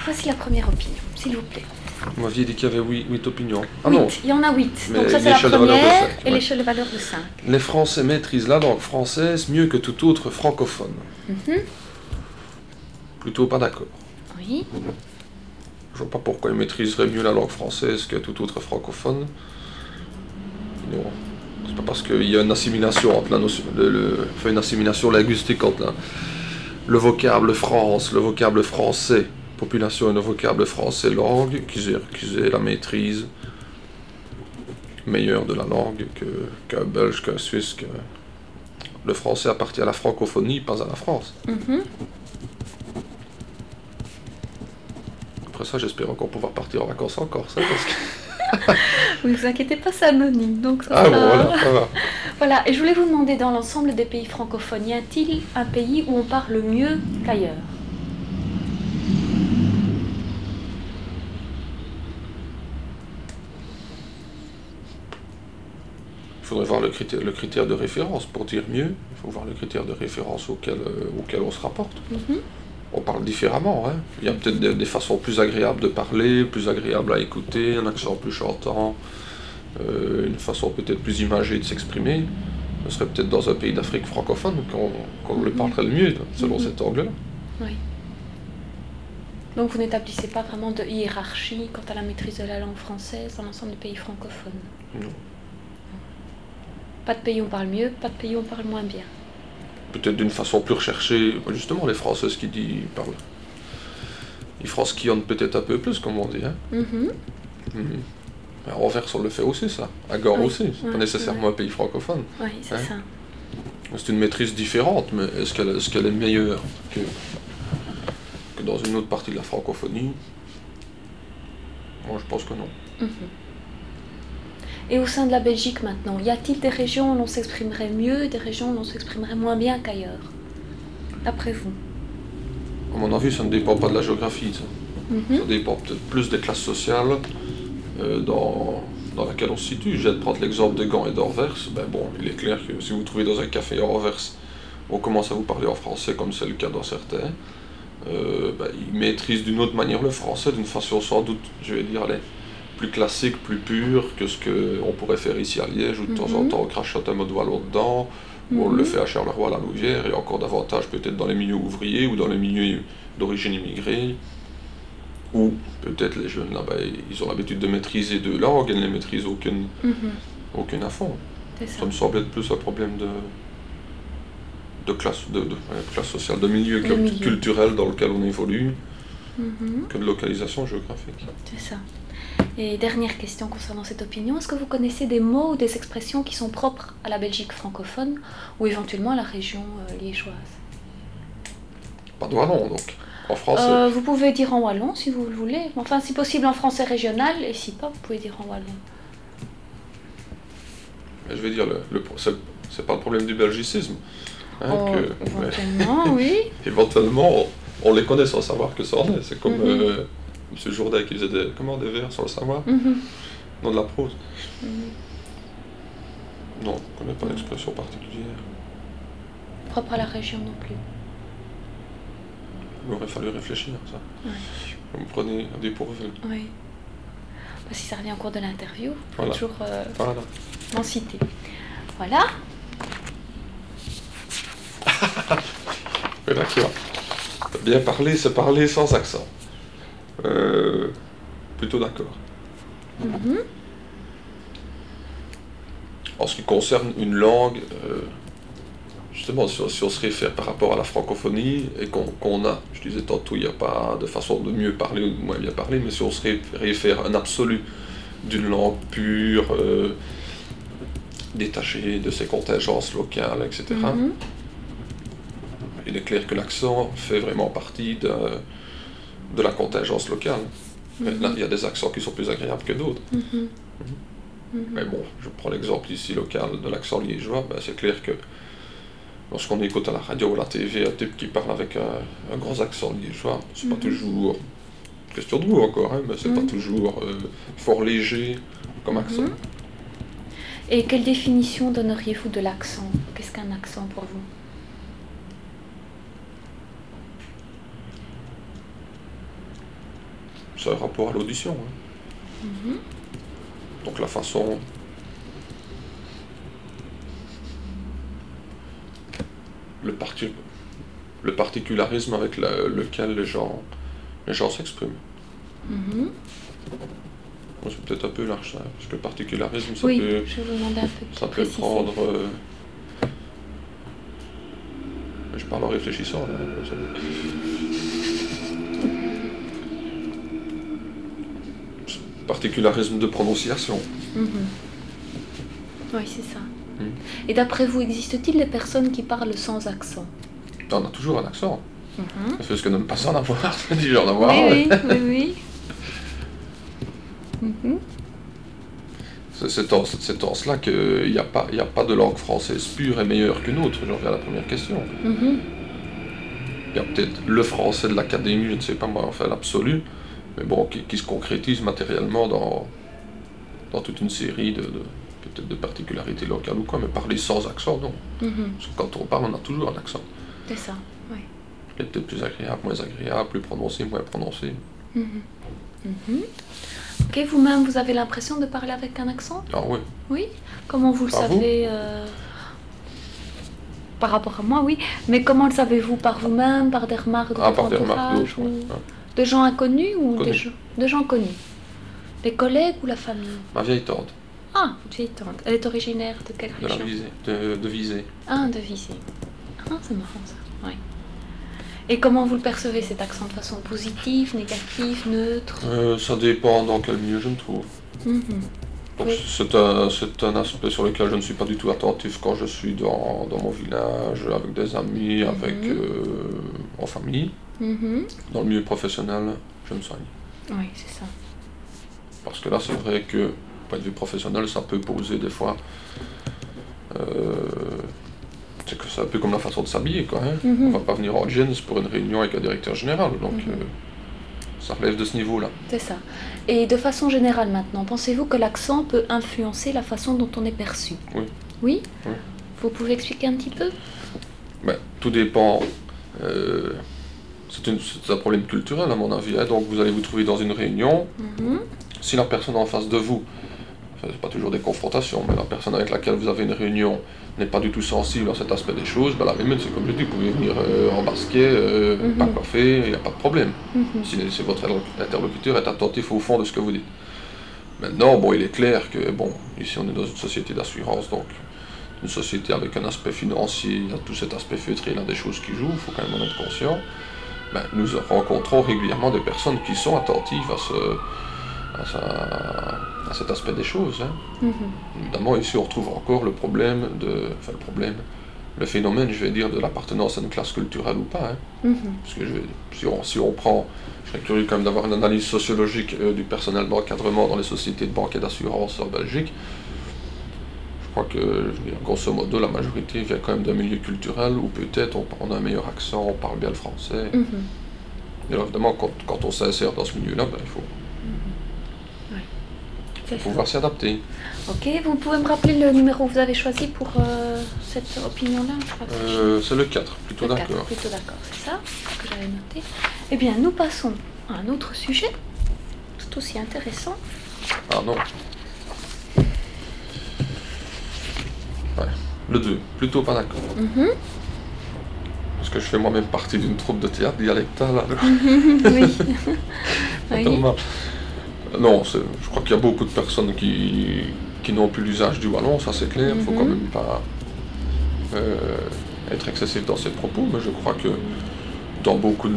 voici la première opinion, s'il vous plaît. Vous m'aviez dit qu'il y avait 8 opinions. Ah non, il y en a 8. Mais donc ça c'est la l'échelle de valeur de première 5, et ouais. l'échelle de valeur de 5. Les Français maîtrisent la langue française mieux que tout autre francophone. Plutôt pas d'accord. Oui. Je vois pas pourquoi ils maîtriseraient mieux la langue française que tout autre francophone. Non. C'est pas parce qu'il y a une assimilation entre la notion, une assimilation linguistique entre le vocable France, le vocable français, population et le vocable français langue, qu'ils aient la maîtrise meilleure de la langue qu'un Belge, qu'un Suisse, que... Le français appartient à la francophonie, pas à la France. Après ça, j'espère encore pouvoir partir en vacances en Corse, hein, parce que... Ne vous inquiétez pas, c'est anonyme. Donc ça bon, voilà, ça va. Voilà, et je voulais vous demander, dans l'ensemble des pays francophones, y a-t-il un pays où on parle mieux qu'ailleurs? Il faudrait voir le critère de référence pour dire mieux. Il faut voir le critère de référence auquel on se rapporte. On parle différemment. Hein. Il y a peut-être des façons plus agréables de parler, plus agréables à écouter, un accent plus chantant, une façon peut-être plus imagée de s'exprimer. Ce serait peut-être dans un pays d'Afrique francophone qu'on le parlerait le mieux, selon cet angle-là. Oui. Donc vous n'établissez pas vraiment de hiérarchie quant à la maîtrise de la langue française dans l'ensemble des pays francophones? Non. Pas de pays où on parle mieux, pas de pays où on parle moins bien. Peut-être d'une façon plus recherchée, justement les Françaises qui parlent. Ils fransquillonnent peut-être un peu plus, comme on dit. Hein. À Anvers, on le fait aussi, ça. À Gand aussi. C'est pas nécessairement un pays francophone. Oui, c'est ça. C'est une maîtrise différente, mais est-ce qu'elle est meilleure que dans une autre partie de la francophonie? Moi, je pense que non. Et au sein de la Belgique maintenant, y a-t-il des régions où l'on s'exprimerait mieux, des régions où l'on s'exprimerait moins bien qu'ailleurs, d'après vous? À mon avis, ça ne dépend pas de la géographie. Ça dépend peut-être plus des classes sociales dans laquelle on se situe. Je vais te prendre l'exemple de Gand et d'Anvers. Ben bon, il est clair que si vous vous trouvez dans un café à Anvers, on commence à vous parler en français, comme c'est le cas dans certains. Ils maîtrisent d'une autre manière le français, d'une façon sans doute, je vais dire, plus classique, plus pure que ce qu'on pourrait faire ici à Liège, où de temps en temps on crachote un mot de wallon dedans, ou on le fait à Charleroi, à la Louvière, et encore davantage peut-être dans les milieux ouvriers ou dans les milieux d'origine immigrée, où peut-être les jeunes là-bas, ils ont l'habitude de maîtriser deux langues, ils ne les maîtrisent aucune à fond. Ça me semble être plus un problème de classe sociale, de milieu culturel dans lequel on évolue, que de localisation géographique. C'est ça. Et dernière question concernant cette opinion, est-ce que vous connaissez des mots ou des expressions qui sont propres à la Belgique francophone ou éventuellement à la région liégeoise? Pas de wallon donc, en français. Vous pouvez dire en wallon si vous le voulez, enfin si possible en français régional, et si pas, vous pouvez dire en wallon. Mais je vais dire, c'est pas le problème du belgicisme. Hein, éventuellement, oui. Éventuellement, on les connaît sans savoir que ça en est. C'est comme M. Jourdain qui faisait des vers sans le savoir, dans de la prose. Non, je ne connais pas d'expression particulière. Propre à la région non plus. Il aurait fallu réfléchir à ça. Vous me prenez un dépourvu. Oui. Si ça revient au cours de l'interview, vous pouvez toujours m'en citer. Voilà. D'accord. Bien parler, c'est parler sans accent. Plutôt d'accord. En ce qui concerne une langue, justement, si on se réfère par rapport à la francophonie, et qu'on a, je disais tantôt, il n'y a pas de façon de mieux parler ou de moins bien parler, mais si on se réfère à un absolu d'une langue pure, détachée de ses contingences locales, etc., il est clair que l'accent fait vraiment partie de la contingence locale. Là, il y a des accents qui sont plus agréables que d'autres. Mais bon, je prends l'exemple ici local de l'accent liégeois, c'est clair que lorsqu'on écoute à la radio ou à la TV un type qui parle avec un gros accent liégeois, c'est pas toujours question de goût encore, hein, mais c'est pas toujours fort léger comme accent. Et quelle définition donneriez-vous de l'accent? Qu'est-ce qu'un accent pour vous? c'est un rapport à l'audition. Hein. Donc la façon... Le particularisme avec lequel les gens s'expriment. C'est peut-être un peu large ça, parce que le particularisme, ça oui, peut, je vous demandais un peu ça peut prendre... je parle en réfléchissant. Là, particularisme de prononciation. Oui, c'est ça. Et d'après vous, existe-t-il des personnes qui parlent sans accent? On a toujours un accent. C'est ce que n'aime pas s'en avoir, c'est du genre d'avoir. Oui, oui. C'est en cela qu'il n'y a pas de langue française pure et meilleure qu'une autre. Je reviens à la première question. Il y a peut-être le français de l'académie, je ne sais pas moi, enfin l'absolu, mais bon, qui se concrétise matériellement dans toute une série peut-être de particularités locales ou quoi, mais parler sans accent, non. Parce que quand on parle, on a toujours un accent. C'est ça, oui. Il est peut-être plus agréable, moins agréable, plus prononcé, moins prononcé. Ok, vous-même, vous avez l'impression de parler avec un accent? Ah oui. Oui? Comment vous le savez par rapport à moi, oui. Mais comment le savez-vous? Par vous-même, par des remarques de votre entourage, de gens inconnus ou de gens connus? Des collègues ou la famille? Ma vieille tante. Ah, votre vieille tante. Elle est originaire de quelle région? De Visé. Ah, de Visé. Ah, c'est marrant ça, oui. Et comment vous le percevez, cet accent, de façon positive, négative, neutre? Ça dépend dans quel milieu je me trouve. Oui. C'est un aspect sur lequel je ne suis pas du tout attentif quand je suis dans mon village, avec des amis, en famille. Dans le milieu professionnel, je me soigne. Oui, c'est ça. Parce que là, c'est vrai que, du point de vue professionnel, ça peut poser des fois... c'est un peu comme la façon de s'habiller, quoi. Hein. On va pas venir en jeans pour une réunion avec un directeur général, donc ça relève de ce niveau-là. C'est ça. Et de façon générale maintenant, pensez-vous que l'accent peut influencer la façon dont on est perçu? Oui. Oui? Vous pouvez expliquer un petit peu? Tout dépend. C'est un problème culturel à mon avis. Hein. Donc vous allez vous trouver dans une réunion. Si la personne en face de vous, c'est pas toujours des confrontations, mais la personne avec laquelle vous avez une réunion n'est pas du tout sensible à cet aspect des choses, la limite c'est comme je dis, vous pouvez venir en basket, pas coiffé, il n'y a pas de problème. Si votre interlocuteur est attentif au fond de ce que vous dites. Maintenant, bon, il est clair que, bon, ici on est dans une société d'assurance, donc une société avec un aspect financier, il y a tout cet aspect feutré, il y a des choses qui jouent, il faut quand même en être conscient. Nous rencontrons régulièrement des personnes qui sont attentives à cet aspect des choses. Hein. Évidemment, ici on retrouve encore le phénomène, je vais dire, de l'appartenance à une classe culturelle ou pas. Hein. Parce que si on prend, je serais curieux quand même d'avoir une analyse sociologique du personnel d'encadrement dans les sociétés de banque et d'assurance en Belgique. Je crois que, grosso modo, la majorité vient quand même d'un milieu culturel où peut-être on a un meilleur accent, on parle bien le français. Et alors, évidemment, quand on s'insère dans ce milieu-là, il faut pouvoir s'adapter. Ok, vous pouvez me rappeler le numéro que vous avez choisi pour cette opinion-là? C'est le 4, plutôt d'accord. Plutôt d'accord, c'est ça que j'avais noté. Eh bien, nous passons à un autre sujet, tout aussi intéressant. Ah non. Le 2, plutôt pas d'accord. Parce que je fais moi-même partie d'une troupe de théâtre dialectale. Oui. Non, je crois qu'il y a beaucoup de personnes qui n'ont plus l'usage du wallon, ça c'est clair, il ne faut quand même pas être excessif dans ses propos, mais je crois que dans beaucoup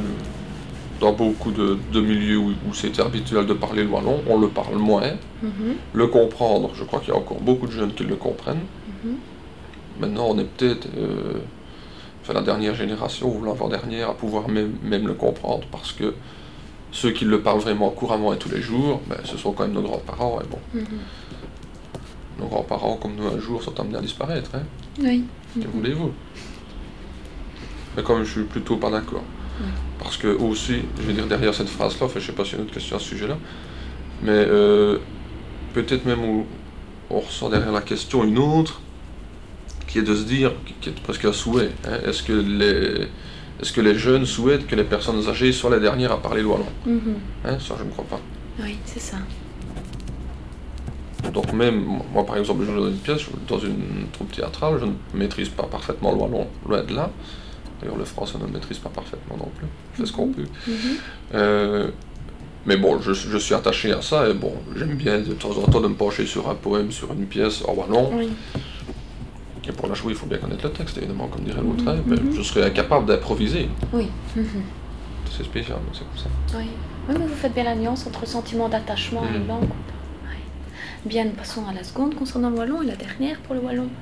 de milieux où c'est habituel de parler le wallon, on le parle moins. Le comprendre, je crois qu'il y a encore beaucoup de jeunes qui le comprennent. Maintenant, on est peut-être la dernière génération ou l'avant-dernière à pouvoir même le comprendre, parce que ceux qui le parlent vraiment couramment et tous les jours, ce sont quand même nos grands-parents. Et bon, nos grands-parents, comme nous un jour, sont amenés à disparaître. Hein. Oui. Que voulez-vous? Mais quand même, je suis plutôt pas d'accord. Parce que aussi, je vais dire derrière cette phrase-là, je ne sais pas s'il y a une autre question à ce sujet-là, mais peut-être même où on ressent derrière la question une autre, qui est de se dire, qui est presque un souhait, hein, est-ce que est-ce que les jeunes souhaitent que les personnes âgées soient les dernières à parler le wallon? Ça, je ne crois pas. Oui, c'est ça. Donc même, moi par exemple, je joue dans une pièce, dans une troupe théâtrale, je ne maîtrise pas parfaitement le wallon, loin de là. D'ailleurs, le français ne le maîtrise pas parfaitement non plus, je fais ce qu'on peut. Mais bon, je suis attaché à ça, et bon, j'aime bien de temps en temps de me pencher sur un poème, sur une pièce en wallon. Oui. Et pour la jouer, il faut bien connaître le texte, évidemment, comme dirait l'autre, mais je serais incapable d'improviser. Oui. C'est spécial, mais c'est comme ça. Oui. Oui, mais vous faites bien la nuance entre sentiment d'attachement et langue. Oui. Bien, nous passons à la seconde concernant le wallon, et la dernière pour le wallon.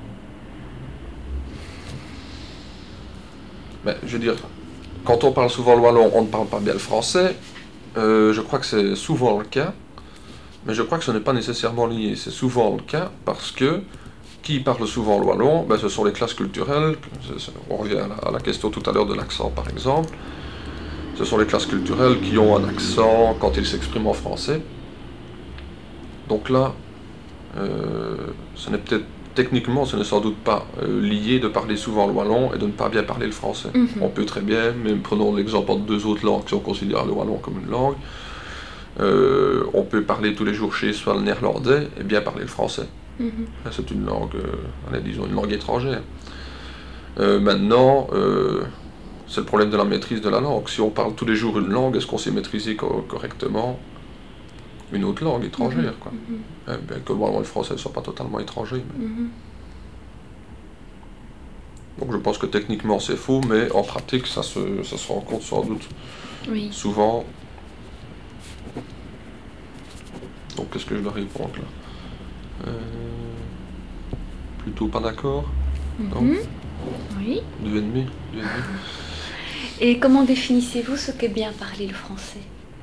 Mais, je veux dire, quand on parle souvent le wallon, on ne parle pas bien le français. Je crois que c'est souvent le cas, mais je crois que ce n'est pas nécessairement lié. C'est souvent le cas parce que qui parle souvent le wallon, ben, ce sont les classes culturelles. On revient à la question tout à l'heure de l'accent, par exemple. Ce sont les classes culturelles qui ont un accent quand ils s'expriment en français. Donc là, ce n'est peut-être techniquement, ce n'est sans doute pas lié de parler souvent le wallon et de ne pas bien parler le français. On peut très bien, même prenons l'exemple de deux autres langues si on considère le wallon comme une langue, on peut parler tous les jours chez soi le néerlandais et bien parler le français. C'est une langue, disons une langue étrangère. Maintenant, c'est le problème de la maîtrise de la langue. Si on parle tous les jours une langue, est-ce qu'on sait maîtriser correctement une autre langue étrangère, quoi. Bien que le wallon et le français ne soient pas totalement étrangers. Mais... Donc je pense que techniquement c'est faux, mais en pratique ça se rencontre sans doute souvent. Donc qu'est-ce que je dois répondre là? Plutôt pas d'accord? Oui. 2,5. Et comment définissez-vous ce qu'est bien parler le français?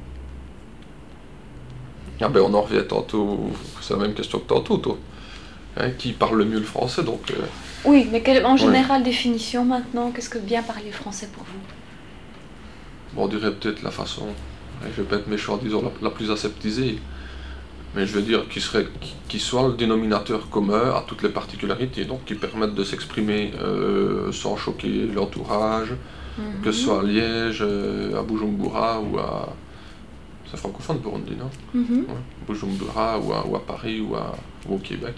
Ah ben on en revient tantôt, c'est la même question que tantôt, toi. Qui parle le mieux le français, donc... Oui, mais en général, définition maintenant, qu'est-ce que bien parler le français pour vous? Bon, on dirait peut-être la façon, je vais pas être méchant, disons, la plus aseptisée, mais je veux dire qui soit le dénominateur commun à toutes les particularités, donc qui permettent de s'exprimer sans choquer l'entourage, que ce soit à Liège, à Bujumbura ou à... C'est francophone Burundi, non? Bujumbura ou à Paris ou au Québec.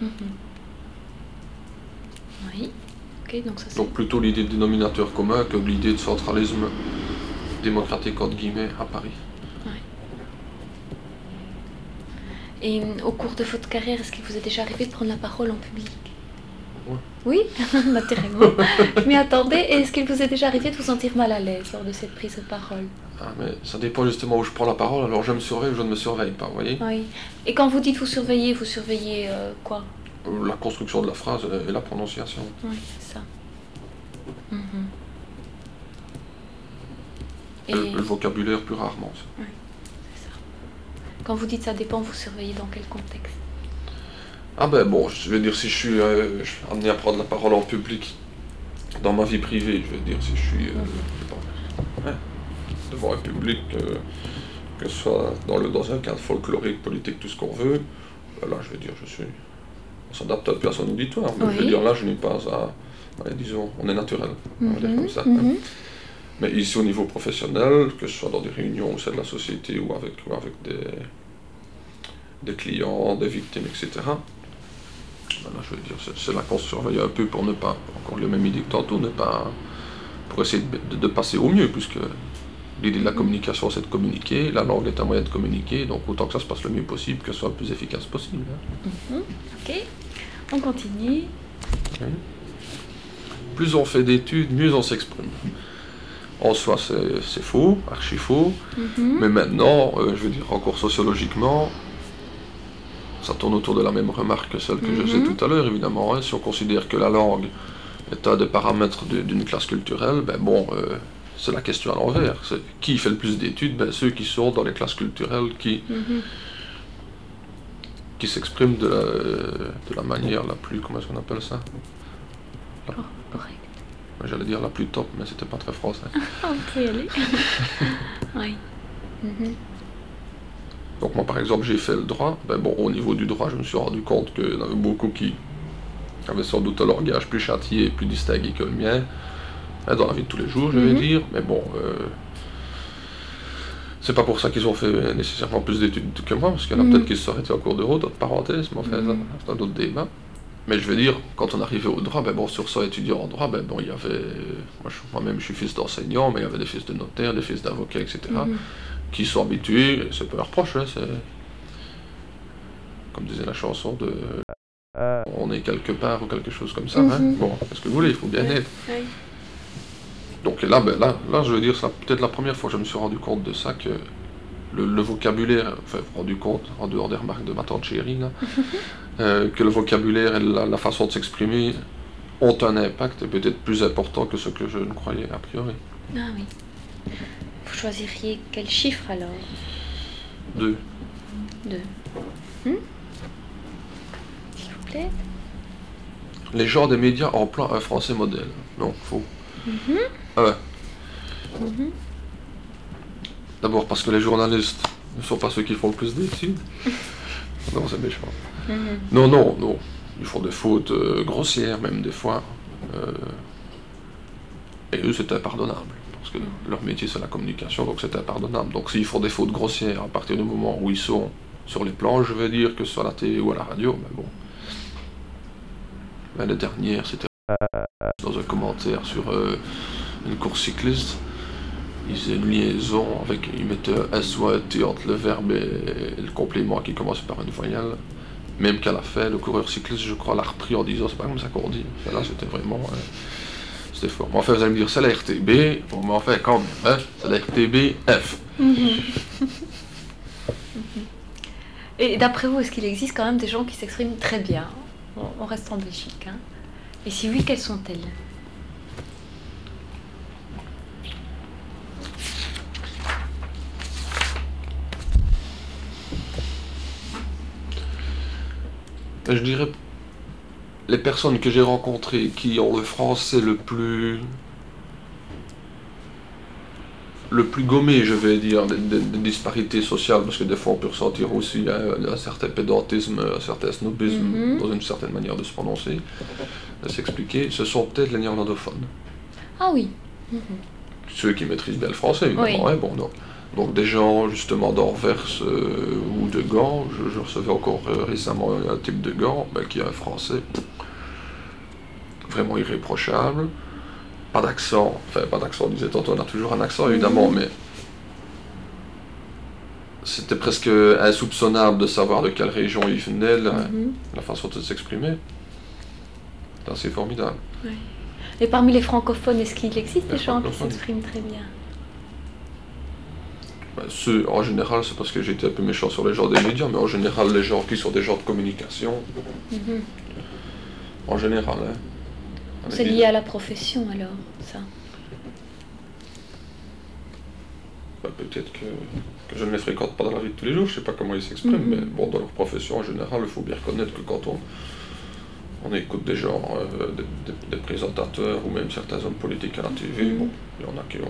Oui, ok, donc ça c'est... Donc plutôt l'idée de dénominateur commun que l'idée de centralisme démocratique entre guillemets à Paris. Et au cours de votre carrière, est-ce qu'il vous est déjà arrivé de prendre la parole en public? Oui, naturellement. Je m'y attendais. Et est-ce qu'il vous est déjà arrivé de vous sentir mal à l'aise lors de cette prise de parole? Mais ça dépend justement où je prends la parole, alors je me surveille ou je ne me surveille pas, vous voyez? Oui. Et quand vous dites vous surveillez quoi? La construction de la phrase et la prononciation. Oui, c'est ça. Et le vocabulaire plus rarement. Oui, c'est ça. Quand vous dites ça dépend, vous surveillez dans quel contexte? Ah ben bon, je veux dire, si je suis amené à prendre la parole en public dans ma vie privée, je veux dire, si je suis devant un public, que ce soit dans un cadre folklorique, politique, tout ce qu'on veut, là je veux dire, on s'adapte un peu à son auditoire, mais je veux dire, là je n'ai pas à, disons, on est naturel, on va dire comme ça. Mais ici au niveau professionnel, que ce soit dans des réunions au sein de la société ou avec des clients, des victimes, etc., là, je veux dire, c'est là qu'on se surveille un peu pour ne pas, encore le même idée que tantôt, pour essayer de passer au mieux, puisque l'idée de la communication, c'est de communiquer, la langue est un moyen de communiquer, donc autant que ça se passe le mieux possible, que ce soit le plus efficace possible. Ok, on continue. Plus on fait d'études, mieux on s'exprime. En soi, c'est faux, archi faux, mais maintenant, je veux dire, encore sociologiquement, ça tourne autour de la même remarque que celle que je faisais tout à l'heure, évidemment. Si on considère que la langue est un des paramètres d'une classe culturelle, ben bon, c'est la question à l'envers. Qui fait le plus d'études? Ben, ceux qui sont dans les classes culturelles qui s'expriment de la manière la plus... Comment est-ce qu'on appelle ça? Correct. J'allais dire la plus top, mais c'était pas très français. On peut y aller. Oui. Donc moi par exemple j'ai fait le droit, ben bon au niveau du droit je me suis rendu compte qu'il y en avait beaucoup qui avaient sans doute un langage plus châtié et plus distingué que le mien, hein, dans la vie de tous les jours, je vais dire, mais bon, c'est pas pour ça qu'ils ont fait nécessairement plus d'études que moi, parce qu'il y en a peut-être qui se sont arrêtés en cours de route, entre parenthèses, mais enfin, c'est un autre débat. Mais je veux dire, quand on arrivait au droit, ben bon, sur 100 étudiants en droit, ben bon, il y avait, moi-même je suis fils d'enseignant, mais il y avait des fils de notaires, des fils d'avocats, etc., qui sont habitués, et c'est pas leur reproche, hein, c'est, comme disait la chanson de on est quelque part ou quelque chose comme ça, hein. Bon, qu'est-ce que vous voulez, il faut bien être. Donc là, ben là, je veux dire, c'est peut-être la première fois que je me suis rendu compte de ça, que le vocabulaire, enfin, rendu compte, en dehors des remarques de ma tante chérie, là, que le vocabulaire et la façon de s'exprimer ont un impact peut-être plus important que ce que je ne croyais a priori. Ah oui. Vous choisiriez quel chiffre alors? 2. 2. S'il vous plaît. Les genres des médias emploient un français modèle. Non, faux. Ah ouais. D'abord parce que les journalistes ne sont pas ceux qui font le plus d'études. Non, c'est méchant. Non. Ils font des fautes grossières, même des fois. Et eux, c'est impardonnable. Parce que leur métier, c'est la communication, donc c'est impardonnable. Donc s'ils font des fautes grossières à partir du moment où ils sont sur les planches, je veux dire, que ce soit à la télé ou à la radio, mais bon. La dernière, c'était dans un commentaire sur une course cycliste. Ils faisaient une liaison avec, ils mettaient un S ou un T entre le verbe et le complément qui commence par une voyelle. Même qu'à la fin, le coureur cycliste, je crois, l'a repris en disant c'est pas comme ça qu'on dit. Là, c'était vraiment. C'était fort. Mais enfin, vous allez me dire, c'est la RTB. Bon, mais enfin, quand même, hein, c'est la RTBF. Et d'après vous, est-ce qu'il existe quand même des gens qui s'expriment très bien? On reste en Belgique. Hein. Et si oui, quelles sont-elles? Je dirais les personnes que j'ai rencontrées qui ont le français le plus gommé, je vais dire, des disparités sociales, parce que des fois on peut ressentir aussi un certain pédantisme, un certain snobisme dans une certaine manière de se prononcer, de s'expliquer, ce sont peut-être les néerlandophones. Ah oui. Ceux qui maîtrisent bien le français, évidemment. Oui. Hein, bon, donc des gens justement d'Anvers ou de Gand, je recevais encore récemment un type de Gand qui a un français vraiment irréprochable, pas d'accent, on disait tantôt, on a toujours un accent évidemment, mais c'était presque insoupçonnable de savoir de quelle région il venait, la façon de s'exprimer. C'est assez formidable. Oui. Et parmi les francophones, est-ce qu'il existe des gens qui s'expriment très bien? Ceux, en général, c'est parce que j'étais un peu méchant sur les gens des médias, mais en général, les gens qui sont des gens de communication, en général. Hein, c'est lié à la profession, alors, ça? Peut-être que je ne les fréquente pas dans la vie de tous les jours, je ne sais pas comment ils s'expriment, mais bon, dans leur profession, en général, il faut bien reconnaître que quand on écoute des gens, des présentateurs, ou même certains hommes politiques à la TV, bon, il y en a qui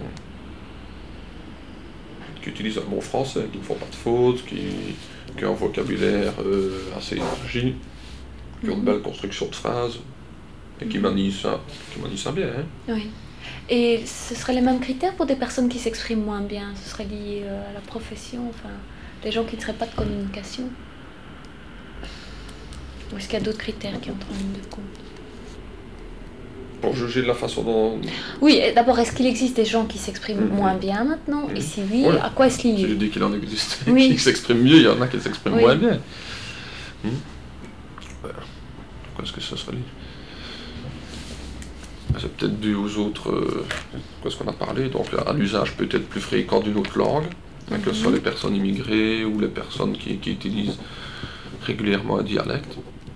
utilisent un bon français, qui ne font pas de fautes, qui ont un vocabulaire assez élargi, qui ont de belles constructions de phrases, et qui manient ça bien. Hein. Oui. Et ce seraient les mêmes critères pour des personnes qui s'expriment moins bien? Ce serait lié à la profession, enfin, des gens qui ne seraient pas de communication? Ou est-ce qu'il y a d'autres critères qui entrent en ligne de compte? Pour juger de la façon dont... Oui, d'abord, est-ce qu'il existe des gens qui s'expriment moins bien maintenant? Et si oui, à quoi est-ce lié? J'ai dit qu'il en existe qui s'expriment mieux, il y en a qui s'expriment moins bien. Pourquoi est-ce que ça serait lié? C'est peut-être dû aux autres, qu'est-ce qu'on a parlé, donc à l'usage peut-être plus fréquent d'une autre langue, que ce soit les personnes immigrées ou les personnes qui utilisent régulièrement un dialecte.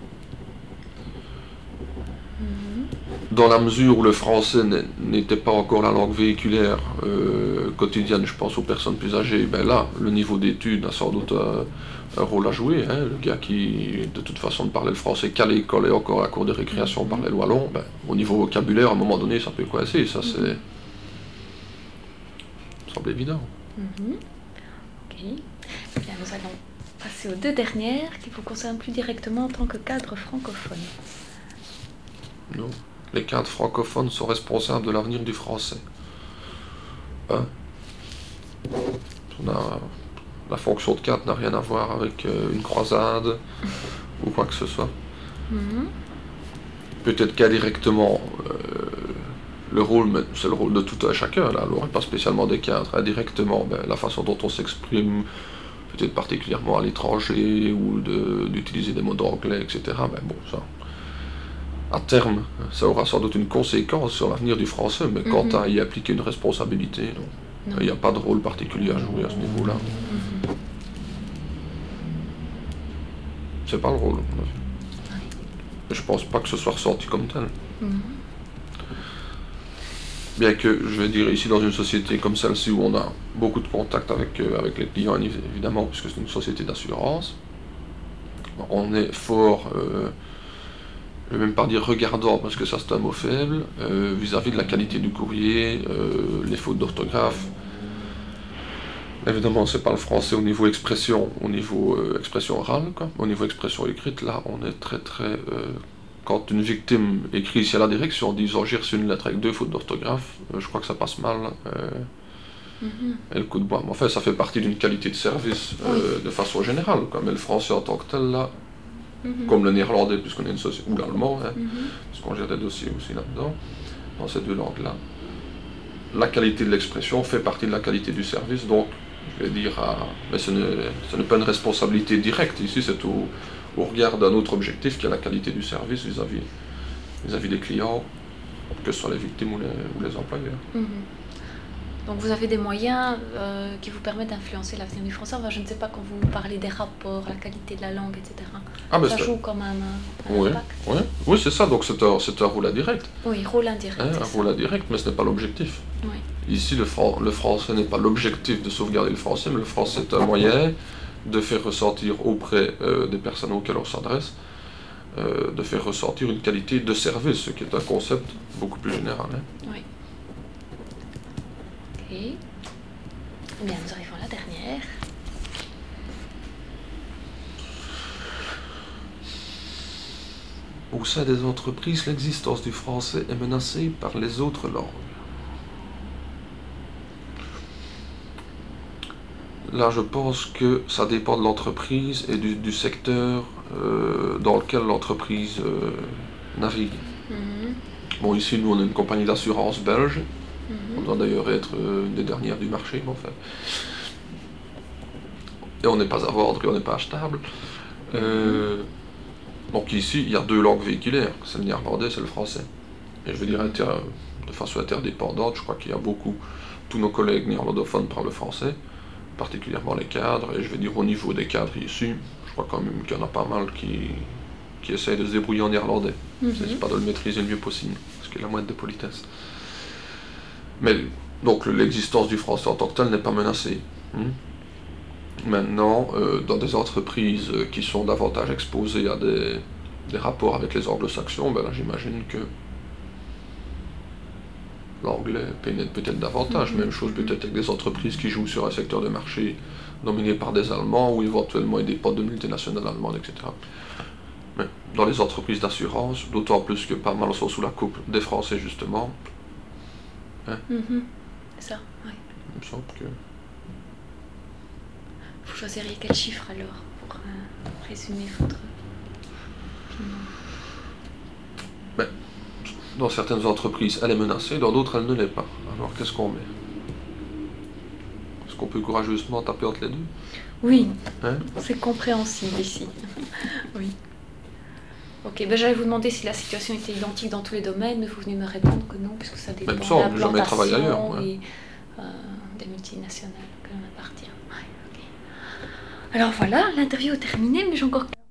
Dans la mesure où le français n'était pas encore la langue véhiculaire quotidienne, je pense aux personnes plus âgées, ben là, le niveau d'études a sans doute un rôle à jouer. Hein. Le gars qui, de toute façon, ne parlait le français qu'à l'école et encore à la cour de récréation parlait le wallon, ben, au niveau vocabulaire, à un moment donné, ça peut coincer. Ça, ça semble évident. Ok. Bien, nous allons passer aux deux dernières qui vous concernent plus directement en tant que cadre francophone. Non. Les cadres francophones sont responsables de l'avenir du français. Hein? La fonction de cadre n'a rien à voir avec une croisade ou quoi que ce soit. Peut-être qu'indirectement, le rôle, c'est le rôle de tout un chacun, là, alors pas spécialement des cadres. Indirectement, la façon dont on s'exprime, peut-être particulièrement à l'étranger, ou d'utiliser des mots d'anglais, etc. Bon, ça, à terme, ça aura sans doute une conséquence sur l'avenir du français, mais quant à y appliquer une responsabilité, non. Il n'y a pas de rôle particulier à jouer à ce niveau-là. C'est pas le rôle, à mon avis. Je pense pas que ce soit ressenti comme tel. Bien que, je vais dire, ici dans une société comme celle-ci où on a beaucoup de contact avec les clients, évidemment, puisque c'est une société d'assurance, on est fort, je ne vais même pas dire regardant, parce que ça c'est un mot faible, vis-à-vis de la qualité du courrier, les fautes d'orthographe. Évidemment, c'est pas le français au niveau expression orale, quoi. Au niveau expression écrite, là, on est très très... quand une victime écrit ici à la direction en disant j'ai reçu une lettre avec 2 fautes d'orthographe, je crois que ça passe mal. Et le coup de bois. Mais enfin, ça fait partie d'une qualité de service de façon générale, quoi. Mais le français en tant que tel, là, comme le néerlandais, puisqu'on est une société, ou l'allemand, puisqu'on gère des dossiers aussi là-dedans, dans ces 2 langues-là, la qualité de l'expression fait partie de la qualité du service, donc je vais dire, mais ce n'est pas une responsabilité directe, ici c'est au regard d'un autre objectif qui est la qualité du service vis-à-vis des clients, que ce soit les victimes ou les employeurs. Donc vous avez des moyens qui vous permettent d'influencer l'avenir du français. Enfin, je ne sais pas, quand vous parlez des rapports, la qualité de la langue, etc. Ça joue quand même un impact. Oui, c'est ça, donc c'est un rôle indirect. Oui, rôle indirect. Un rôle indirect, mais ce n'est pas l'objectif. Ici, le français n'est pas l'objectif de sauvegarder le français, mais le français est un moyen de faire ressentir auprès des personnes auxquelles on s'adresse, de faire ressentir une qualité de service, ce qui est un concept beaucoup plus général. Oui. Ok. Eh bien, nous arrivons à la dernière. Au sein des entreprises, l'existence du français est menacée par les autres langues. Là, je pense que ça dépend de l'entreprise et du secteur dans lequel l'entreprise navigue. Bon, ici, nous, on est une compagnie d'assurance belge. On doit d'ailleurs être une des dernières du marché, mais enfin. Et on n'est pas à vendre et on n'est pas achetable. Donc ici, il y a 2 langues véhiculaires, c'est le néerlandais, c'est le français. Et je veux dire, de façon interdépendante, je crois qu'il y a tous nos collègues néerlandophones parlent le français, particulièrement les cadres, et je vais dire au niveau des cadres ici, je crois quand même qu'il y en a pas mal qui essayent de se débrouiller en néerlandais. C'est pas de le maîtriser le mieux possible, ce qui est la moindre de politesse. Mais donc l'existence du français en tant que tel n'est pas menacée. Maintenant, dans des entreprises qui sont davantage exposées à des rapports avec les anglo-saxons, là j'imagine que l'anglais pénètre peut-être davantage. Même chose peut-être avec des entreprises qui jouent sur un secteur de marché dominé par des Allemands ou éventuellement des potes de multinationales allemandes, etc. Mais dans les entreprises d'assurance, d'autant plus que pas mal sont sous la coupe des Français justement. C'est ça, oui. Il me semble que... Vous choisiriez quel chiffre alors pour résumer votre opinion? Dans certaines entreprises, elle est menacée, dans d'autres, elle ne l'est pas. Alors qu'est-ce qu'on met? Est-ce qu'on peut courageusement taper entre les deux? Oui, c'est compréhensible ici. Oui. Ok, j'allais vous demander si la situation était identique dans tous les domaines, mais vous venez me répondre que non, puisque ça dépend de l'implantation et des multinationales que l'on appartient. Alors voilà, l'interview est terminée, mais j'ai encore